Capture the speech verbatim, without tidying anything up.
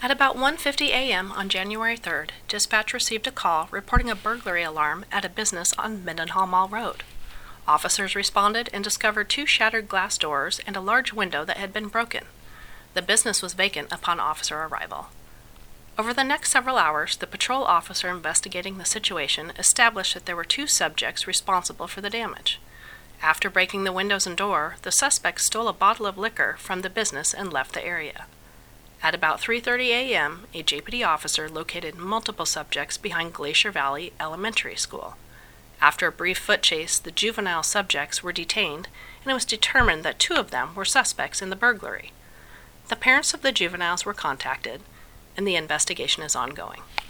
At about one fifty a m on January third, dispatch received a call reporting a burglary alarm at a business on Mendenhall Mall Road. Officers responded and discovered two shattered glass doors and a large window that had been broken. The business was vacant upon officer arrival. Over the next several hours, the patrol officer investigating the situation established that there were two subjects responsible for the damage. After breaking the windows and door, the suspect stole a bottle of liquor from the business and left the area. At about three thirty a m, a J P D officer located multiple subjects behind Glacier Valley Elementary School. After a brief foot chase, the juvenile subjects were detained, and it was determined that two of them were suspects in the burglary. The parents of the juveniles were contacted, and the investigation is ongoing.